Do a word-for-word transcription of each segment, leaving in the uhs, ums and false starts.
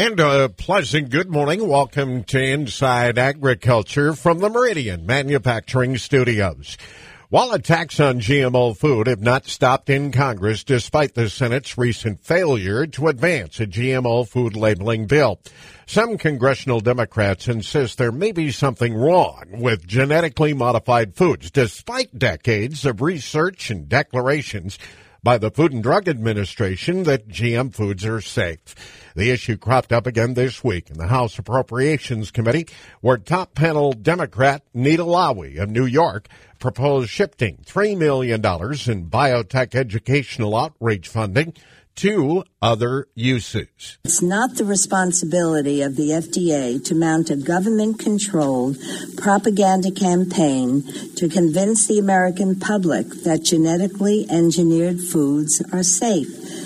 And a pleasant good morning. Welcome to Inside Agriculture from the Meridian Manufacturing Studios. While attacks on G M O food have not stopped in Congress despite the Senate's recent failure to advance a G M O food labeling bill, some congressional Democrats insist there may be something wrong with genetically modified foods despite decades of research and declarations by the Food and Drug Administration that G M foods are safe. The issue cropped up again this week in the House Appropriations Committee, where top panel Democrat Nita Lowey of New York proposed shifting three million dollars in biotech educational outreach funding to other uses. It's not the responsibility of the F D A to mount a government-controlled propaganda campaign to convince the American public that genetically engineered foods are safe,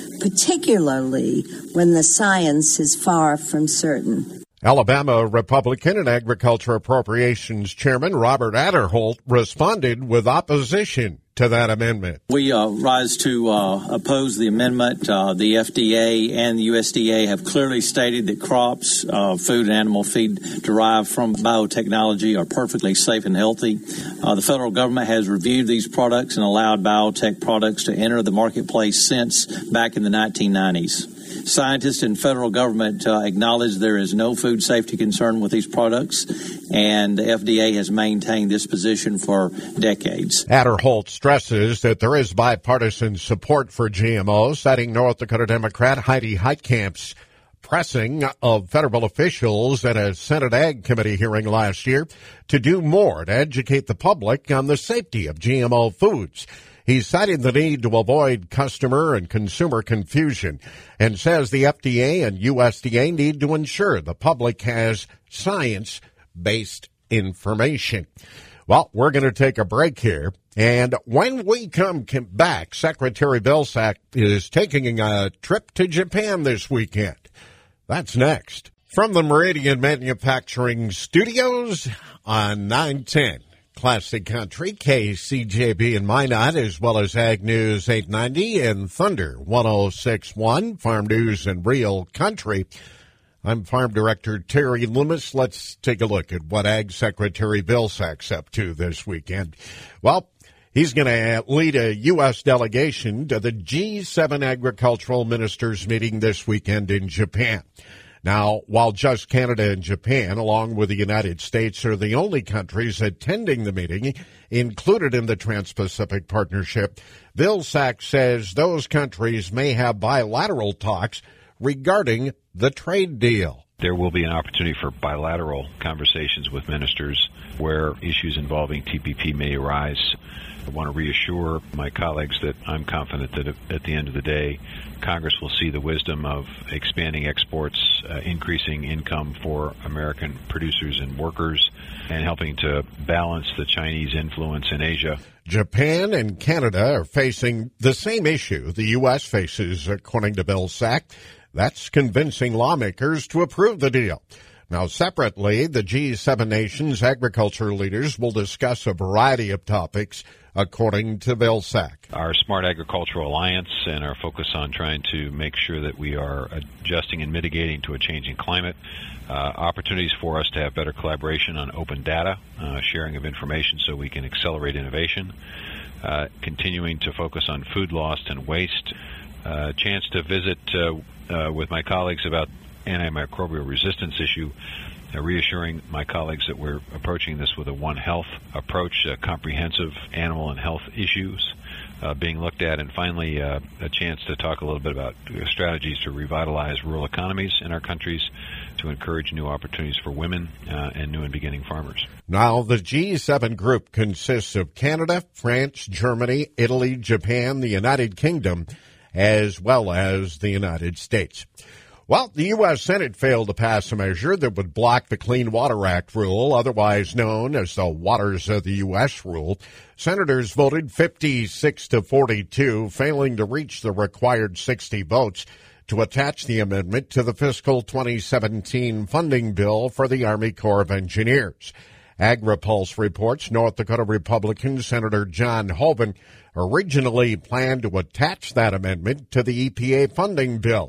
particularly when the science is far from certain. Alabama Republican and Agriculture Appropriations Chairman Robert Aderholt responded with opposition to that amendment. We uh, rise to uh, oppose the amendment. Uh, the F D A and the U S D A have clearly stated that crops, uh, food and animal feed derived from biotechnology are perfectly safe and healthy. Uh, the federal government has reviewed these products and allowed biotech products to enter the marketplace since back in the nineteen nineties. Scientists and federal government uh, acknowledge there is no food safety concern with these products, and the F D A has maintained this position for decades. Aderholt stresses that there is bipartisan support for G M Os, citing North Dakota Democrat Heidi Heitkamp's pressing of federal officials at a Senate Ag Committee hearing last year to do more to educate the public on the safety of G M O foods. He cited the need to avoid customer and consumer confusion and says the F D A and U S D A need to ensure the public has science-based information. Well, we're going to take a break here, and when we come back, Secretary Vilsack is taking a trip to Japan this weekend. That's next. From the Meridian Manufacturing Studios on nine ten. Classic Country, K C J B in Minot, as well as Ag News eight ninety and Thunder one oh six point one, Farm News and Real Country. I'm Farm Director Terry Loomis. Let's take a look at what Ag Secretary Vilsack's up to this weekend. Well, he's going to lead a U S delegation to the G seven Agricultural Ministers meeting this weekend in Japan. Now, while just Canada and Japan, along with the United States, are the only countries attending the meeting included in the Trans-Pacific Partnership, Vilsack says those countries may have bilateral talks regarding the trade deal. There will be an opportunity for bilateral conversations with ministers where issues involving T P P may arise. I want to reassure my colleagues that I'm confident that at the end of the day, Congress will see the wisdom of expanding exports, uh, increasing income for American producers and workers, and helping to balance the Chinese influence in Asia. Japan and Canada are facing the same issue the U S faces, according to Vilsack. That's convincing lawmakers to approve the deal. Now, separately, the G seven nations' agriculture leaders will discuss a variety of topics, according to Vilsack. Our Smart Agricultural Alliance and our focus on trying to make sure that we are adjusting and mitigating to a changing climate, uh, opportunities for us to have better collaboration on open data, uh, sharing of information so we can accelerate innovation, uh, continuing to focus on food loss and waste, a uh, chance to visit uh, uh, with my colleagues about antimicrobial resistance issue, uh, reassuring my colleagues that we're approaching this with a One Health approach, uh, comprehensive animal and health issues uh, being looked at, and finally uh, a chance to talk a little bit about strategies to revitalize rural economies in our countries, to encourage new opportunities for women uh, and new and beginning farmers. Now, the G seven group consists of Canada, France, Germany, Italy, Japan, the United Kingdom, as well as the United States. Well, the U S Senate failed to pass a measure that would block the Clean Water Act rule, otherwise known as the Waters of the U S rule. Senators voted fifty-six to forty-two, failing to reach the required sixty votes to attach the amendment to the fiscal twenty seventeen funding bill for the Army Corps of Engineers. AgriPulse reports North Dakota Republican Senator John Hoeven originally planned to attach that amendment to the E P A funding bill.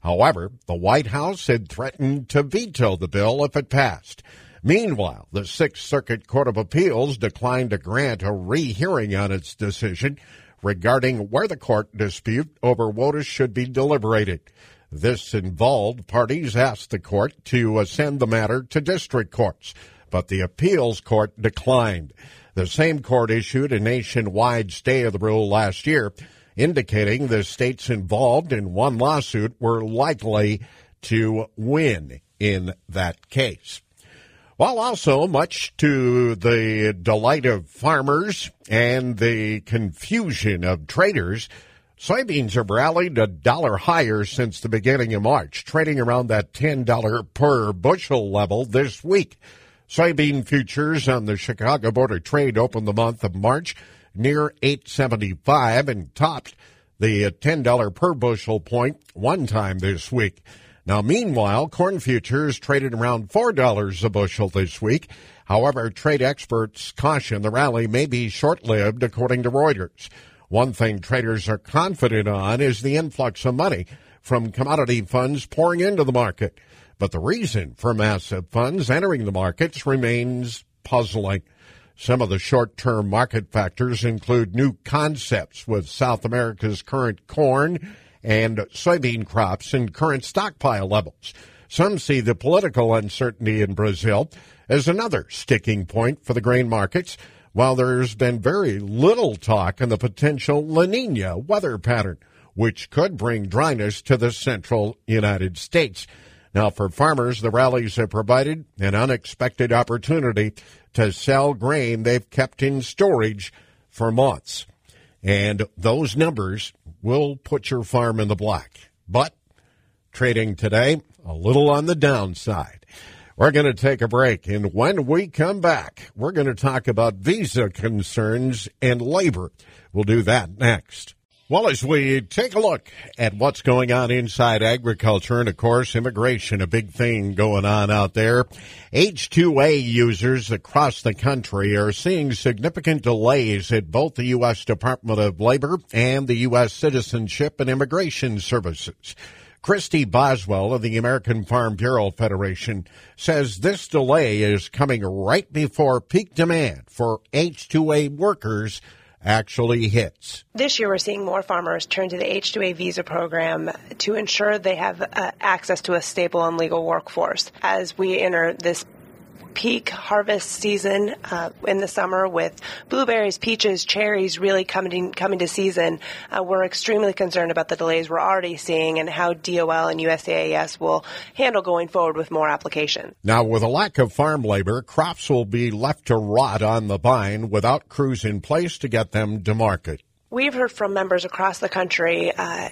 However, the White House had threatened to veto the bill if it passed. Meanwhile, the Sixth Circuit Court of Appeals declined to grant a rehearing on its decision regarding where the court dispute over WOTUS should be deliberated. This involved parties asked the court to send the matter to district courts, but the appeals court declined. The same court issued a nationwide stay of the rule last year, indicating the states involved in one lawsuit were likely to win in that case. While also, much to the delight of farmers and the confusion of traders, soybeans have rallied a dollar higher since the beginning of March, trading around that ten dollars per bushel level this week. Soybean futures on the Chicago Board of Trade opened the month of March near eight seventy-five and topped the ten dollars per bushel point one time this week. Now, meanwhile, corn futures traded around four dollars a bushel this week. However, trade experts caution the rally may be short-lived, according to Reuters. One thing traders are confident on is the influx of money from commodity funds pouring into the market. But the reason for massive funds entering the markets remains puzzling. Some of the short-term market factors include new concepts with South America's current corn and soybean crops and current stockpile levels. Some see the political uncertainty in Brazil as another sticking point for the grain markets, while there's been very little talk on the potential La Niña weather pattern, which could bring dryness to the central United States. Now, for farmers, the rallies have provided an unexpected opportunity to sell grain they've kept in storage for months. And those numbers will put your farm in the black. But trading today, a little on the downside. We're going to take a break, and when we come back, we're going to talk about visa concerns and labor. We'll do that next. Well, as we take a look at what's going on inside agriculture and, of course, immigration, a big thing going on out there, H two A users across the country are seeing significant delays at both the U S Department of Labor and the U S Citizenship and Immigration Services. Christy Boswell of the American Farm Bureau Federation says this delay is coming right before peak demand for H two A workers actually hits. This year, we're seeing more farmers turn to the H two A visa program to ensure they have uh, access to a stable and legal workforce. As we enter this peak harvest season uh, in the summer with blueberries, peaches, cherries really coming coming to season, uh, we're extremely concerned about the delays we're already seeing and how D O L and U S C I S will handle going forward with more applications. Now, with a lack of farm labor, crops will be left to rot on the vine without crews in place to get them to market. We've heard from members across the country uh,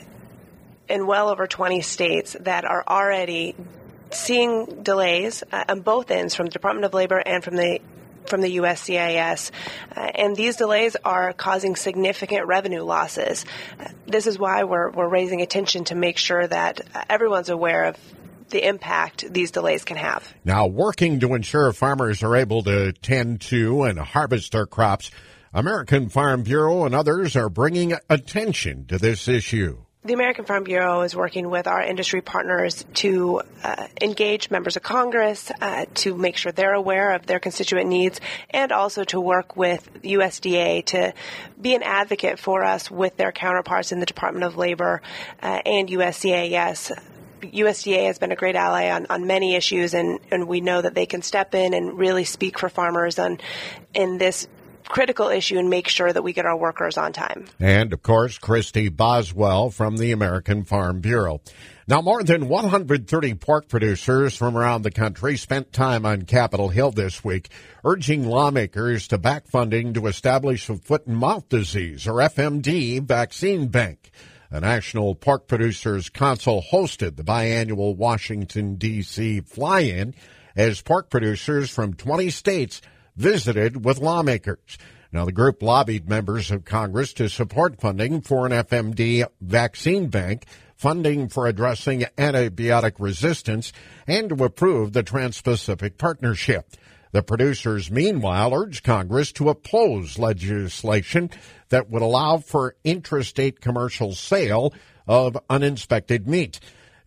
in well over twenty states that are already seeing delays uh, on both ends, from the Department of Labor and from the from the U S C I S, uh, and these delays are causing significant revenue losses. Uh, this is why we're we're raising attention to make sure that uh, everyone's aware of the impact these delays can have. Now, working to ensure farmers are able to tend to and harvest their crops, American Farm Bureau and others are bringing attention to this issue. The American Farm Bureau is working with our industry partners to uh, engage members of Congress, uh, to make sure they're aware of their constituent needs, and also to work with U S D A to be an advocate for us with their counterparts in the Department of Labor uh, and U S C I S. U S D A has been a great ally on, on many issues, and, and we know that they can step in and really speak for farmers on in this critical issue and make sure that we get our workers on time. And, of course, Christy Boswell from the American Farm Bureau. Now, more than one hundred thirty pork producers from around the country spent time on Capitol Hill this week urging lawmakers to back funding to establish a foot and mouth disease, or F M D, vaccine bank. The National Pork Producers Council hosted the biannual Washington, D C fly-in as pork producers from twenty states visited with lawmakers. Now, the group lobbied members of Congress to support funding for an F M D vaccine bank, funding for addressing antibiotic resistance, and to approve the Trans-Pacific Partnership. The producers, meanwhile, urged Congress to oppose legislation that would allow for intrastate commercial sale of uninspected meat.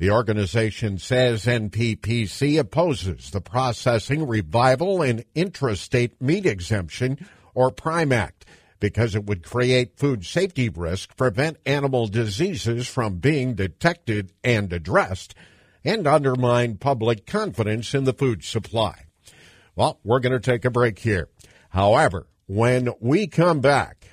The organization says N P P C opposes the Processing, Revival, and Intrastate Meat Exemption, or PRIME Act, because it would create food safety risk, prevent animal diseases from being detected and addressed, and undermine public confidence in the food supply. Well, we're going to take a break here. However, when we come back,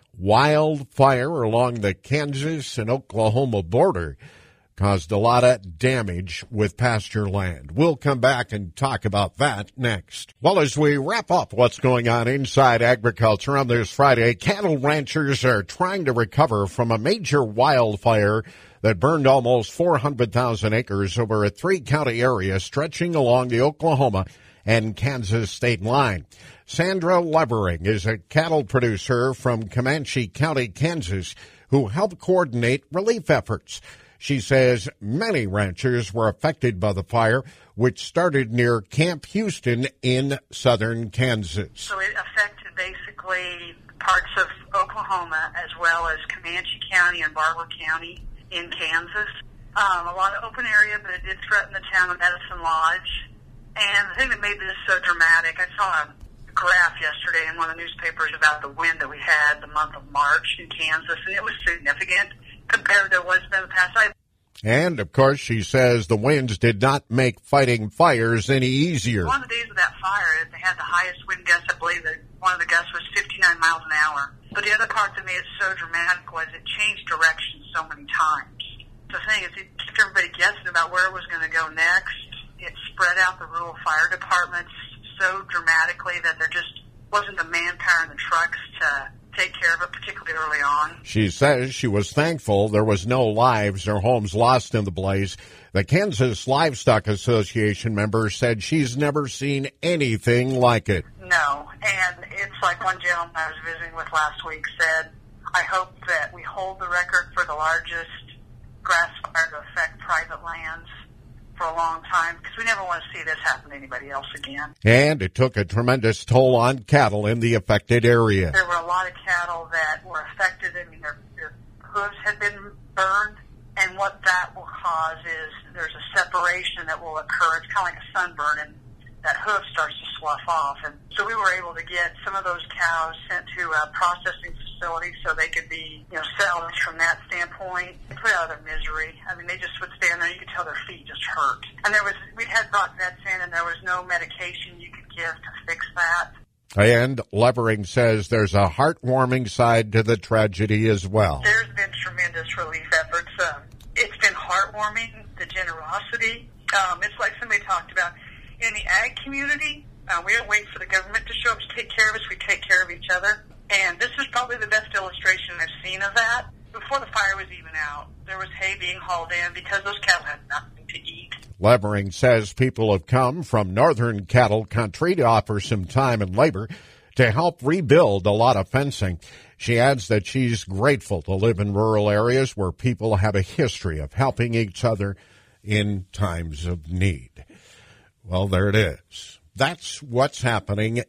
wildfire along the Kansas and Oklahoma border caused a lot of damage with pasture land. We'll come back and talk about that next. Well, as we wrap up what's going on inside agriculture on this Friday, cattle ranchers are trying to recover from a major wildfire that burned almost four hundred thousand acres over a three-county area stretching along the Oklahoma and Kansas state line. Sandra Levering is a cattle producer from Comanche County, Kansas, who helped coordinate relief efforts. She says many ranchers were affected by the fire, which started near Camp Houston in southern Kansas. So it affected basically parts of Oklahoma as well as Comanche County and Barber County in Kansas. Um, a lot of open area, but it did threaten the town of Medicine Lodge. And the thing that made this so dramatic, I saw a graph yesterday in one of the newspapers about the wind that we had the month of March in Kansas, and it was significant compared to what's been the past. I And, of course, she says the winds did not make fighting fires any easier. One of the days of that fire, they had the highest wind gust. I believe that one of the gusts was fifty-nine miles an hour. But the other part that made it so dramatic was it changed direction so many times. The thing is, it kept everybody guessing about where it was going to go next. It spread out the rural fire departments so dramatically that there just wasn't the manpower in the trucks to take care of it, particularly early on. She says she was thankful there was no lives or homes lost in the blaze. The Kansas Livestock Association member said she's never seen anything like it. No, and it's like one gentleman I was visiting with last week said, I hope that we hold the record for the largest grass fire to affect private lands for a long time, because we never want to see this happen to anybody else again. And it took a tremendous toll on cattle in the affected area. There were a lot of cattle that were affected. I mean, their, their hooves had been burned, and what that will cause is there's a separation that will occur. It's kind of like a sunburn, and that hoof starts to slough off. And so we were able to get some of those cows sent to a processing facility so they could be, you know, salvaged from that standpoint, put out of their misery. I mean, they just would stand there. You could tell their feet just hurt. And there was, we had brought vets in, and there was no medication you could give to fix that. And Levering says there's a heartwarming side to the tragedy as well. There's been tremendous relief efforts. Um, it's been heartwarming, the generosity. Um, it's like somebody talked about. In the ag community, uh, we don't wait for the government to show up to take care of us. We take care of each other. And this is probably the best illustration I've seen of that. Before the fire was even out, there was hay being hauled in because those cattle had nothing to eat. Levering says people have come from northern cattle country to offer some time and labor to help rebuild a lot of fencing. She adds that she's grateful to live in rural areas where people have a history of helping each other in times of need. Well, there it is. That's what's happening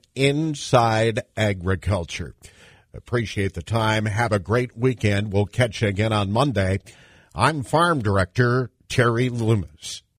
inside agriculture. Appreciate the time. Have a great weekend. We'll catch you again on Monday. I'm Farm Director Terry Loomis.